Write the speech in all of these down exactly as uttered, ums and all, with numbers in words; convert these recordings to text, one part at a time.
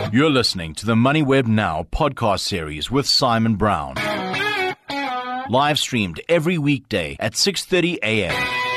You're listening to the MoneyWeb Now podcast series with Simon Brown. Live streamed every weekday at six thirty a.m.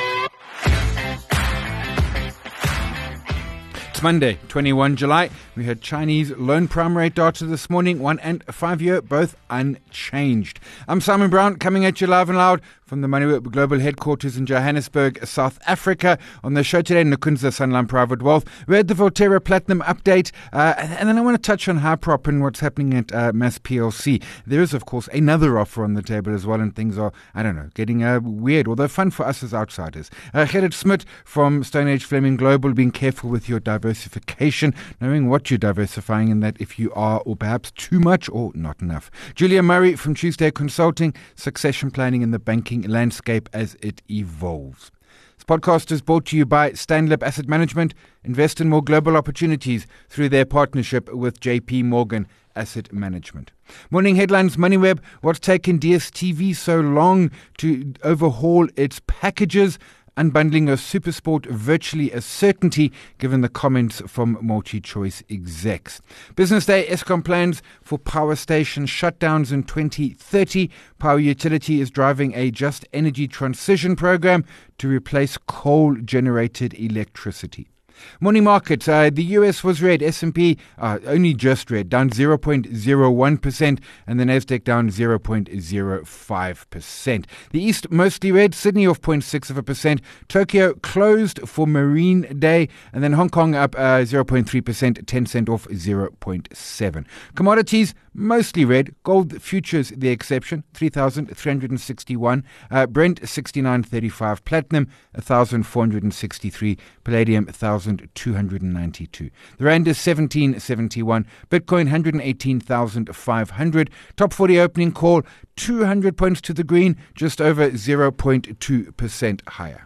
It's Monday, twenty-first of July. We had Chinese loan prime rate data this morning, one and five year, both unchanged. I'm Simon Brown, coming at you live and loud from the MoneyWeb Global Headquarters in Johannesburg, South Africa. On the show today, Nkunza Sanlam Private Wealth. We had the Valterra Platinum update, uh, and then I want to touch on Hyprop and what's happening at uh, Mass P L C. There is, of course, another offer on the table as well, and things are, I don't know, getting uh, weird, although fun for us as outsiders. Uh, Gerrit Smit from Stone Age Fleming Global, being careful with your diversification, knowing what you're diversifying and that if you are, or perhaps too much or not enough. Julia Murray from Tuesday Consulting, succession planning in the banking landscape as it evolves. This podcast is brought to you by Stanlib Asset Management. Invest in more global opportunities through their partnership with J P Morgan Asset Management. Morning headlines, MoneyWeb. What's taken D S T V so long to overhaul its packages? Unbundling of SuperSport virtually a certainty, given the comments from multi-choice execs. Business Day, Eskom plans for power station shutdowns in twenty thirty. Power Utility is driving a just energy transition program to replace coal-generated electricity. Morning market, uh, the U S was red, S and P uh, only just red, down zero point zero one percent, and the Nasdaq down zero point zero five percent. The East mostly red, Sydney off zero point six of a percent, Tokyo closed for Marine Day, and then Hong Kong up uh, zero point three percent, ten cent off zero point seven. Commodities mostly red, gold futures the exception, three thousand three hundred sixty-one, uh, Brent sixty-nine thirty-five, platinum one thousand four hundred sixty-three, palladium one thousand two hundred ninety-two. The rand is seventeen seventy-one, Bitcoin one hundred eighteen thousand five hundred. Top forty opening call two hundred points to the green, just over zero point two percent higher.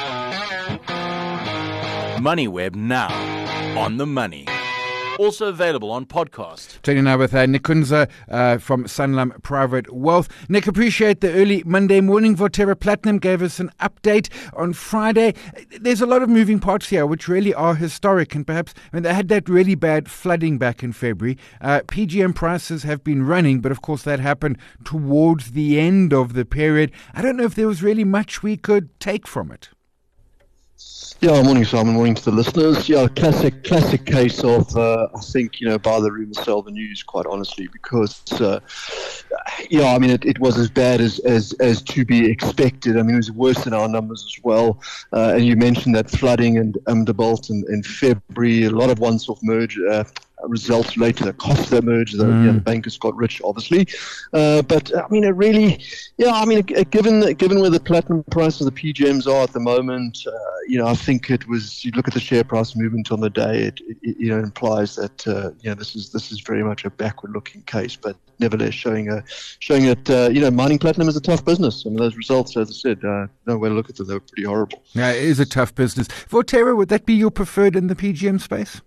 MoneyWeb Now, on the money. Also available on podcast. Talking now with uh, Nkunza uh, from Sanlam Private Wealth. Nick, appreciate the early Monday morning. Valterra Platinum gave us an update on Friday. There's a lot of moving parts here, which really are historic, and perhaps I mean, they had that really bad flooding back in February. Uh, P G M prices have been running, but of course that happened towards the end of the period. I don't know if there was really much we could take from it. Yeah, morning, Simon. Morning to the listeners. Yeah, classic, classic case of, uh, I think, you know, buy the rumor, sell the news, quite honestly, because, uh, yeah, I mean, it, it was as bad as, as, as to be expected. I mean, it was worse than our numbers as well. Uh, and you mentioned that flooding and Umdebolt in, in February, a lot of once-off merger uh, results related to the cost of that merger. The, mm. you know, the bankers got rich, obviously. Uh, but, I mean, it really, yeah, I mean, given given where the platinum price of the P G Ms are at the moment, uh, you know, I think it was, you look at the share price movement on the day, it, it you know, implies that, uh, you know, this is this is very much a backward-looking case, but nevertheless showing a, showing that, uh, you know, mining platinum is a tough business. I mean, those results, as I said, uh, no way to look at them, they were pretty horrible. Yeah, it is a tough business. Valterra, would that be your preferred in the P G M space?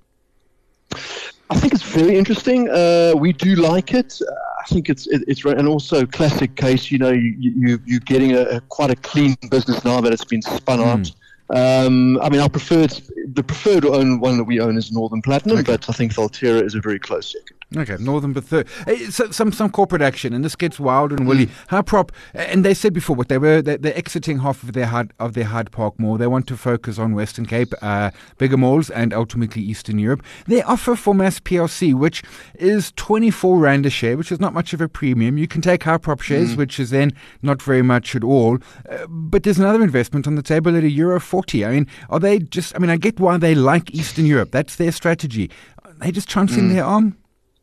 I think it's very interesting. Uh, we do like it. Uh, I think it's it, it's and also classic case. You know, you, you you're getting a, a quite a clean business now that it's been spun mm. out. Um, I mean, our preferred the preferred own one that we own is Northern Platinum, okay. But I think Valterra is a very close second. Okay, Northern but third. So, some some corporate action, and this gets wild and woolly. Hyprop, and they said before, what they were they're, they're exiting half of their Hyde of their Hyde Park Mall. They want to focus on Western Cape, uh, bigger malls, and ultimately Eastern Europe. Their offer for Mass P L C, which is twenty-four rand a share, which is not much of a premium. You can take Hyprop shares, mm. which is then not very much at all. Uh, but there's another investment on the table at a euro forty. I mean, are they just? I mean, I get why they like Eastern Europe. That's their strategy. Are they just chancing mm. their arm?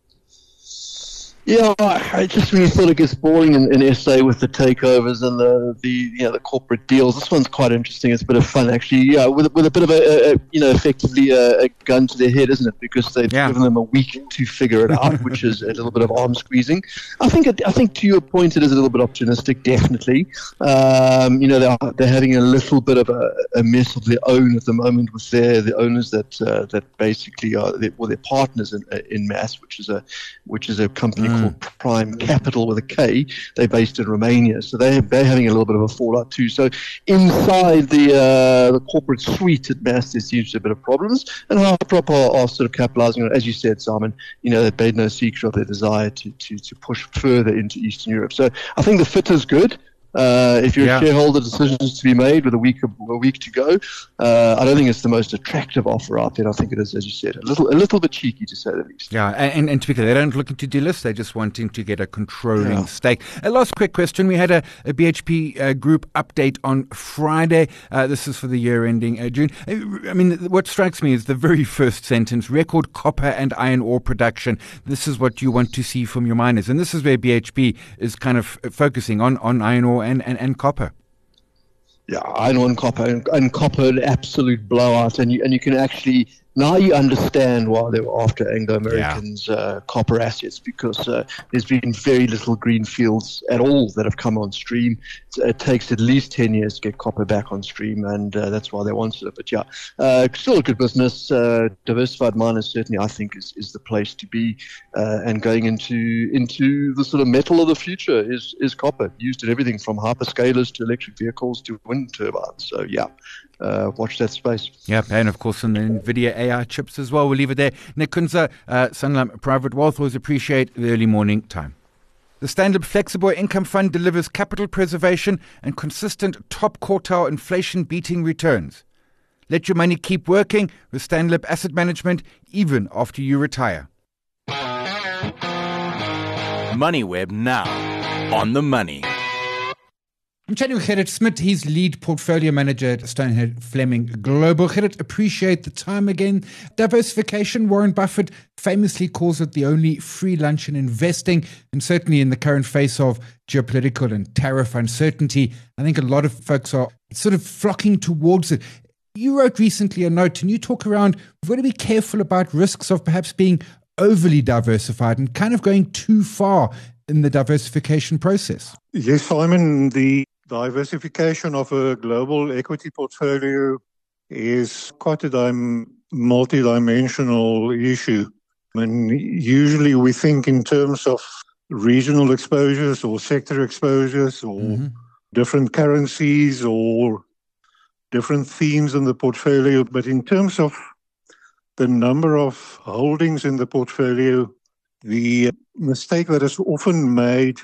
Yeah, I just really thought it gets boring in, in S A with the takeovers and the, the you know the corporate deals. This one's quite interesting. It's a bit of fun, actually. Yeah, with with a bit of a, a you know effectively a, a gun to their head, isn't it? Because they've yeah. given them a week to figure it out, which is a little bit of arm squeezing. I think it, I think to your point, it is a little bit opportunistic, definitely. Um, you know, they're they're having a little bit of a, a mess of their own at the moment with their the owners that uh, that basically are their, well, their partners in in Mass, which is a which is a company. Mm. mm. called Prime Capital with a K. They're based in Romania, so they they're having a little bit of a fallout too. So inside the uh, the corporate suite at Mass, there seems to be a bit of problems, and Hyprop are, are sort of capitalising on it, as you said, Simon. You know, they've made no secret of their desire to to to push further into Eastern Europe. So I think the fit is good. Uh, if you're yeah. a shareholder, decisions to be made with a week a week to go. Uh, I don't think it's the most attractive offer out there. I think it is, as you said, a little a little bit cheeky to say the least. Yeah, and, and to be clear, they don't looking to delist; they're just wanting to get a controlling yeah. stake. A last quick question: we had a, a B H P uh, Group update on Friday. Uh, this is for the year ending uh, June. I mean, what strikes me is the very first sentence: record copper and iron ore production. This is what you want to see from your miners, and this is where B H P is kind of focusing on on iron ore. And, and, and copper. Yeah, iron ore and copper, and, and copper an absolute blowout, and you and you can actually now you understand why they were after Anglo Americans' yeah. uh, copper assets, because uh, there's been very little green fields at all that have come on stream. It takes at least ten years to get copper back on stream, and uh, that's why they wanted it. But yeah, uh, still a good business. Uh, diversified miners certainly, I think, is, is the place to be. Uh, and going into into the sort of metal of the future is is copper, used in everything from hyperscalers to electric vehicles to wind turbines. So yeah. Uh, watch that space. Yeah, and of course in the NVIDIA A I chips as well. We'll leave it there. Nick Kunze, uh, Sanlam Private Wealth, always appreciate the early morning time. The Standard Flexible Income Fund delivers capital preservation and consistent top quartile inflation-beating returns. Let your money keep working with Stanlib Asset Management even after you retire. MoneyWeb now on the money. I'm chatting with Gerrit Smit. He's lead portfolio manager at Stonehead Fleming Global. Gerrit, appreciate the time again. Diversification, Warren Buffett famously calls it the only free lunch in investing, and certainly in the current face of geopolitical and tariff uncertainty, I think a lot of folks are sort of flocking towards it. You wrote recently a note, and you talk around, we've got to be careful about risks of perhaps being overly diversified and kind of going too far in the diversification process. Yes, Simon, the diversification of a global equity portfolio is quite a dim- multi-dimensional issue. I mean, usually we think in terms of regional exposures or sector exposures or mm-hmm. different currencies or different themes in the portfolio. But in terms of the number of holdings in the portfolio, the mistake that is often made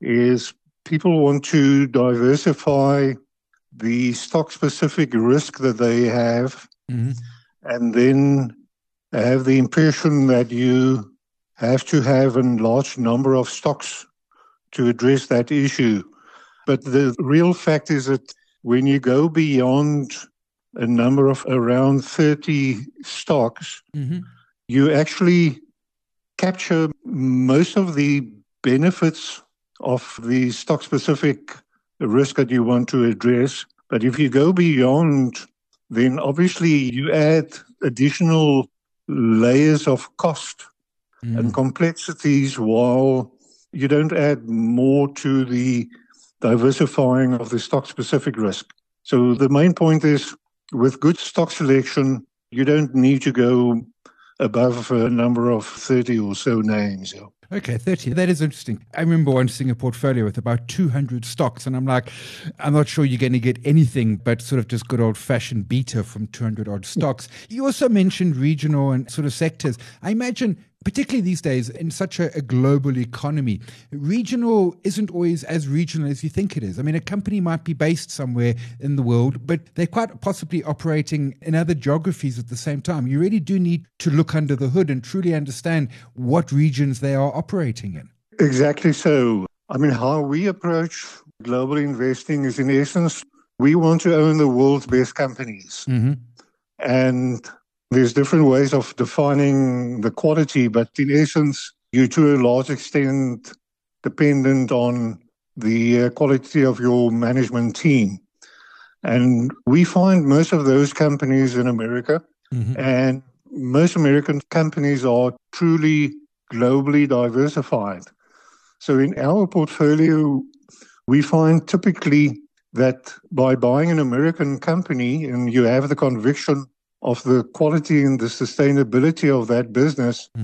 is people want to diversify the stock-specific risk that they have, mm-hmm. and then have the impression that you have to have a large number of stocks to address that issue. But the real fact is that when you go beyond a number of around thirty stocks, mm-hmm. you actually capture most of the benefits of the stock-specific risk that you want to address. But if you go beyond, then obviously you add additional layers of cost mm. and complexities, while you don't add more to the diversifying of the stock-specific risk. So the main point is, with good stock selection, you don't need to go above a number of thirty or so names. Okay, thirty. That is interesting. I remember once seeing a portfolio with about two hundred stocks, and I'm like, I'm not sure you're going to get anything but sort of just good old-fashioned beta from two hundred odd stocks. You also mentioned regional and sort of sectors. I imagine, particularly these days, in such a, a global economy, regional isn't always as regional as you think it is. I mean, a company might be based somewhere in the world, but they're quite possibly operating in other geographies at the same time. You really do need to look under the hood and truly understand what regions they are operating in. Exactly so. I mean, how we approach global investing is, in essence, we want to own the world's best companies. Mm-hmm. And there's different ways of defining the quality, but in essence, you're to a large extent dependent on the quality of your management team. And we find most of those companies in America, mm-hmm. and most American companies are truly globally diversified. So in our portfolio, we find typically that by buying an American company and you have the conviction of the quality and the sustainability of that business, mm-hmm.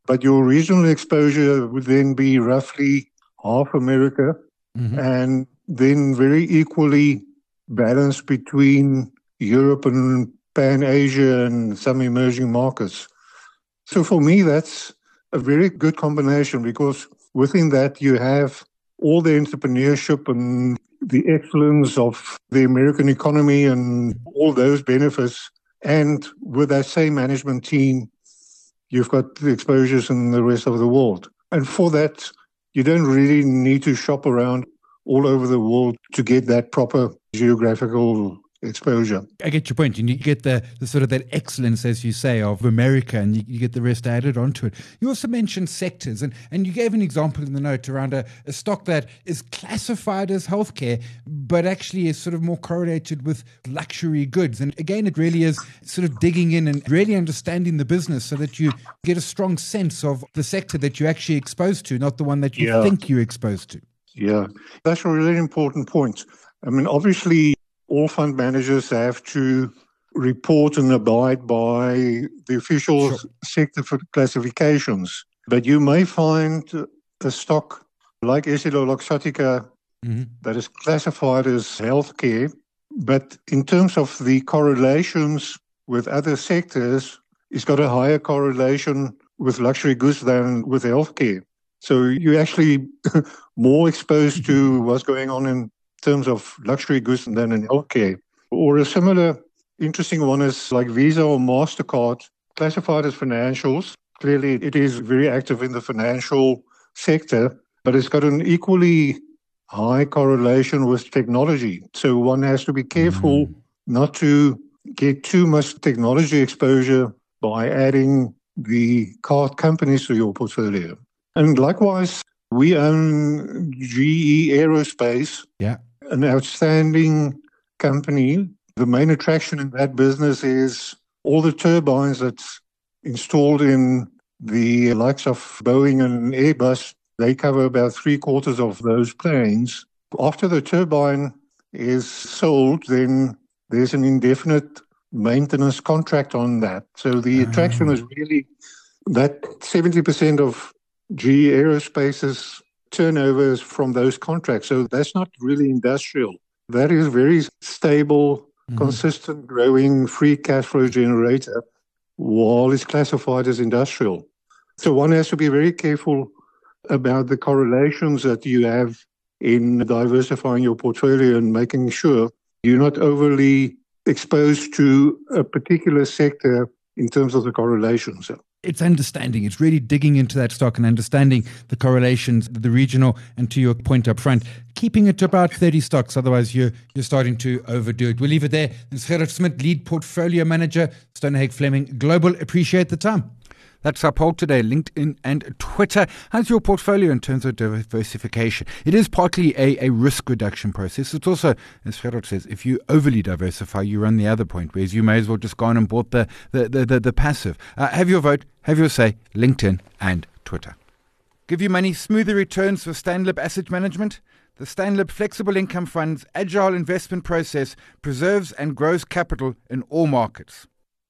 but your regional exposure would then be roughly half America, mm-hmm. and then very equally balanced between Europe and Pan-Asia and some emerging markets. So for me, that's a very good combination, because within that you have all the entrepreneurship and the excellence of the American economy and all those benefits. And with that same management team, you've got the exposures in the rest of the world. And for that, you don't really need to shop around all over the world to get that proper geographical exposure. I get your point. You get the, the sort of that excellence, as you say, of America, and you, you get the rest added onto it. You also mentioned sectors, and, and you gave an example in the note around a, a stock that is classified as healthcare, but actually is sort of more correlated with luxury goods. And again, it really is sort of digging in and really understanding the business so that you get a strong sense of the sector that you're actually exposed to, not the one that you yeah. think you're exposed to. Yeah, that's a really important point. I mean, obviously, all fund managers have to report and abide by the official sure. sector classifications. But you may find a stock like EssilorLuxottica mm-hmm. that is classified as healthcare, but in terms of the correlations with other sectors, it's got a higher correlation with luxury goods than with healthcare. So you're actually more exposed to what's going on in terms of luxury goods than in healthcare. Or a similar interesting one is like Visa or MasterCard, classified as financials. Clearly, it is very active in the financial sector, but it's got an equally high correlation with technology. So one has to be careful mm-hmm. not to get too much technology exposure by adding the card companies to your portfolio. And likewise, we own G E Aerospace, yeah. an outstanding company. The main attraction in that business is all the turbines that's installed in the likes of Boeing and Airbus. They cover about three quarters of those planes. After the turbine is sold, then there's an indefinite maintenance contract on that. So the uh-huh. attraction is really that seventy percent of G E Aerospace's turnover is from those contracts. So that's not really industrial. That is very stable, mm-hmm. consistent, growing, free cash flow generator, while it's classified as industrial. So one has to be very careful about the correlations that you have in diversifying your portfolio and making sure you're not overly exposed to a particular sector in terms of the correlations. It's understanding. It's really digging into that stock and understanding the correlations, the regional, and to your point up front, keeping it to about thirty stocks. Otherwise, you're, you're starting to overdo it. We'll leave it there. It's Gerard Smit, Lead Portfolio Manager, Stonehage Fleming Global. Appreciate the time. That's our poll today, LinkedIn and Twitter. How's your portfolio in terms of diversification? It is partly a, a risk reduction process. It's also, as Gerard says, if you overly diversify, you run the other point, whereas you may as well just go on and bought the, the, the, the, the passive. Uh, have your vote, have your say, LinkedIn and Twitter. Give you money, smoother returns for Stanlib Asset Management. The Stanlib Flexible Income Fund's agile investment process preserves and grows capital in all markets.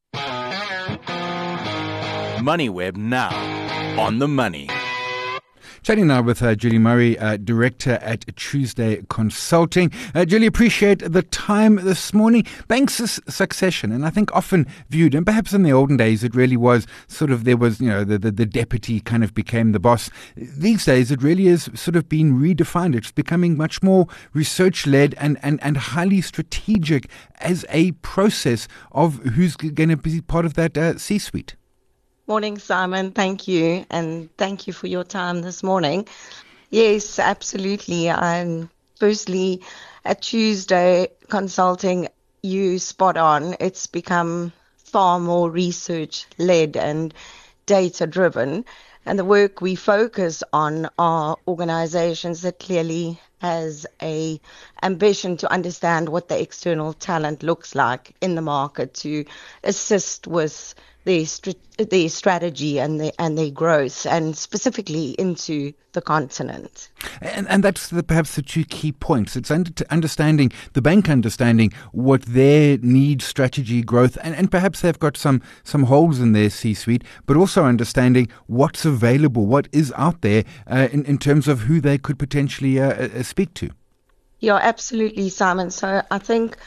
MoneyWeb now on the money. Chatting now with uh, Julie Murray, uh, Director at Tuesday Consulting. Uh, Julie, appreciate the time this morning. Banks' succession, and I think often viewed, and perhaps in the olden days it really was sort of, there was, you know, the, the, the deputy kind of became the boss. These days it really is sort of been redefined. It's becoming much more research-led and, and, and highly strategic as a process of who's going to be part of that uh, C-suite. Morning, Simon. Thank you. And thank you for your time this morning. Yes, absolutely. I'm firstly at Tuesday Consulting, you spot on. It's become far more research led and data driven. And the work we focus on are organizations that clearly has a ambition to understand what the external talent looks like in the market to assist with their str- their strategy and their and their growth, and specifically into the continent. And, and that's the, perhaps the two key points. It's under, understanding, the bank understanding what their needs, strategy, growth, and, and perhaps they've got some, some holes in their C-suite, but also understanding what's available, what is out there uh, in, in terms of who they could potentially uh, uh, speak to. Yeah, absolutely, Simon. So I think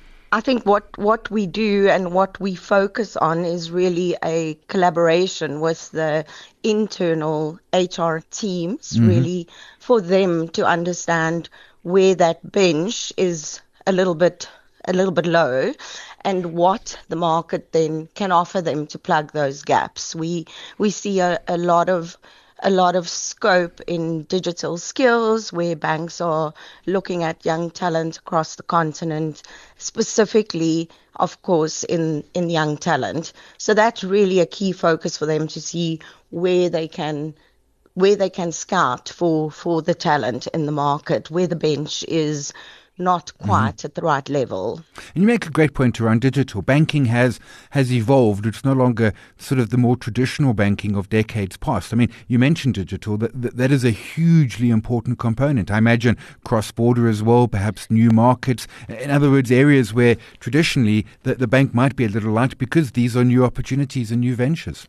I think what, what we do and what we focus on is really a collaboration with the internal H R teams, mm-hmm. really for them to understand where that bench is a little bit a little bit low and what the market then can offer them to plug those gaps. We we see a, a lot of a lot of scope in digital skills where banks are looking at young talent across the continent, specifically, of course, in, in young talent. So that's really a key focus for them to see where they can where they can scout for, for the talent in the market, where the bench is not quite mm-hmm. at the right level. And you make a great point around digital. Banking has has evolved. It's no longer sort of the more traditional banking of decades past. I mean, you mentioned digital. That, that is a hugely important component. I imagine cross-border as well, perhaps new markets. In other words, areas where traditionally the, the bank might be a little light because these are new opportunities and new ventures.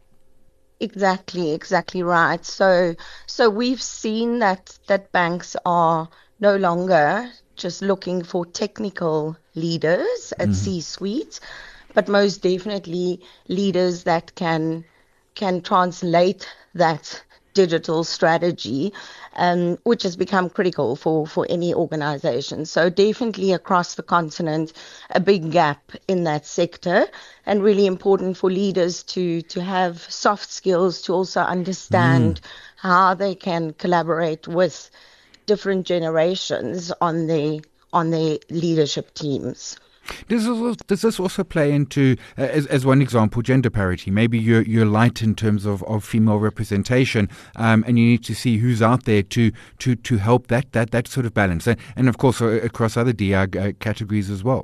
Exactly, exactly right. So so we've seen that that banks are no longer just looking for technical leaders at mm-hmm. C-suite, but most definitely leaders that can can translate that digital strategy, um, which has become critical for, for any organization. So definitely across the continent, a big gap in that sector, and really important for leaders to, to have soft skills to also understand mm. how they can collaborate with different generations on their on their leadership teams. Does this, does this also play into, uh, as, as one example, gender parity? Maybe you're, you're light in terms of, of female representation, um, and you need to see who's out there to to, to help that, that that sort of balance, and, and of course uh, across other D I uh, categories as well.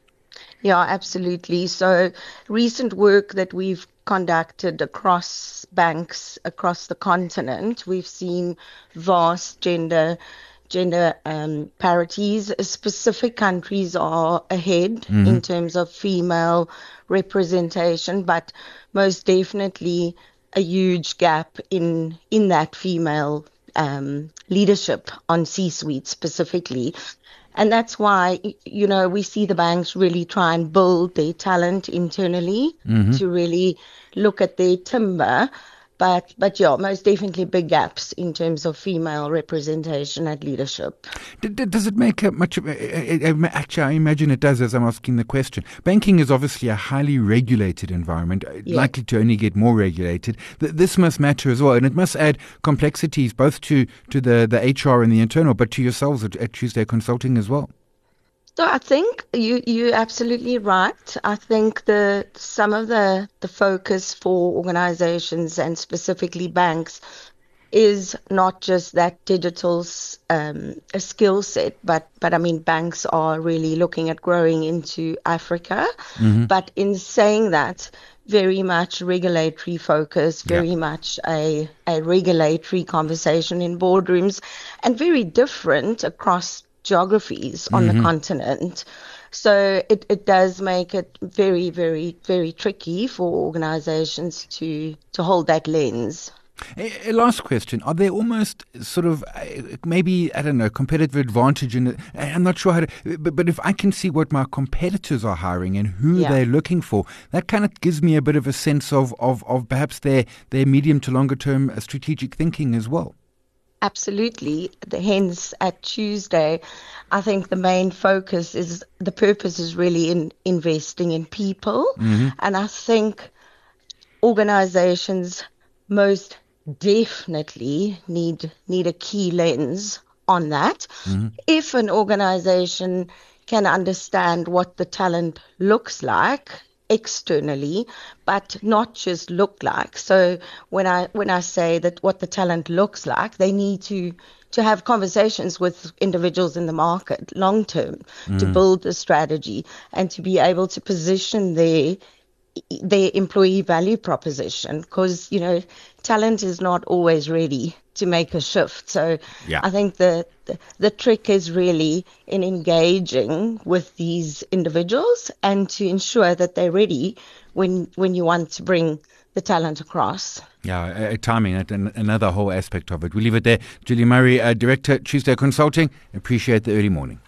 Yeah, absolutely. So recent work that we've conducted across banks across the continent, we've seen vast gender gender um, parities. Specific countries are ahead mm-hmm. in terms of female representation, but most definitely a huge gap in in that female um, leadership on C-suite specifically. And that's why, you know, we see the banks really try and build their talent internally mm-hmm. to really look at their timber. But, but yeah, most definitely big gaps in terms of female representation at leadership. Does it make a much of a, actually, I imagine it does as I'm asking the question. Banking is obviously a highly regulated environment, yeah. likely to only get more regulated. This must matter as well, and it must add complexities both to, to the, the H R and the internal, but to yourselves at, at Tuesday Consulting as well. So I think you, you're absolutely right. I think the some of the, the focus for organizations and specifically banks is not just that digital um, a skill set, but, but I mean, banks are really looking at growing into Africa. Mm-hmm. But in saying that, very much regulatory focus, very yeah. much a, a regulatory conversation in boardrooms, and very different across geographies on mm-hmm. the continent. So it, it does make it very, very, very tricky for organizations to, to hold that lens. A, a last question. Are there almost sort of uh, maybe, I don't know, competitive advantage in it? I'm not sure how to, but, but if I can see what my competitors are hiring and who yeah. they're looking for, that kind of gives me a bit of a sense of, of, of perhaps their, their medium to longer term strategic thinking as well. Absolutely. The, hence, at Tuesday, I think the main focus is, the purpose is really in investing in people. Mm-hmm. And I think organizations most definitely need need a key lens on that. Mm-hmm. If an organization can understand what the talent looks like externally, but not just look like. So when I when I say that what the talent looks like, they need to to have conversations with individuals in the market long term mm. to build a strategy and to be able to position their their employee value proposition, because, you know, talent is not always ready to make a shift. So Yeah. I think the, the the trick is really in engaging with these individuals and to ensure that they're ready when when you want to bring the talent across. Yeah, uh, timing, it, and another whole aspect of it. We'll leave it there. Julie Murray, uh, Director, Tuesday Consulting. Appreciate the early morning.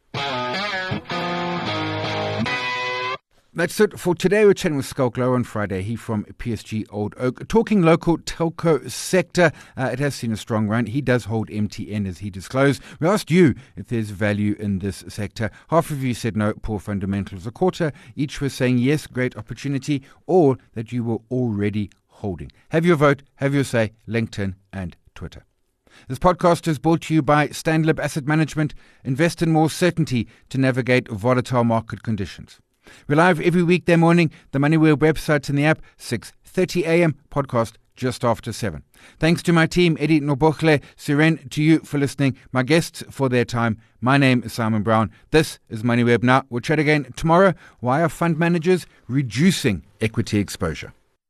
That's it for today. We're chatting with Skull Glow on Friday. He from P S G Old Oak. Talking local telco sector. Uh, it has seen a strong run. He does hold M T N, as he disclosed. We asked you if there's value in this sector. Half of you said no, poor fundamentals. A quarter each were saying yes, great opportunity, or that you were already holding. Have your vote, have your say, LinkedIn and Twitter. This podcast is brought to you by Stanlib Asset Management. Invest in more certainty to navigate volatile market conditions. We're live every weekday morning, the MoneyWeb website and the app, six thirty a.m., podcast just after seven. Thanks to my team, Eddie Nobochle, Siren, to you for listening, my guests for their time. My name is Simon Brown. This is MoneyWeb Now. We'll chat again tomorrow. Why are fund managers reducing equity exposure?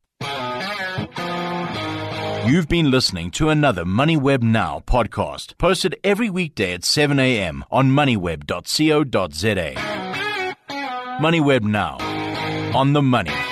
You've been listening to another MoneyWeb Now podcast, posted every weekday at seven a.m. on moneyweb dot co dot za. MoneyWeb Now, on the money.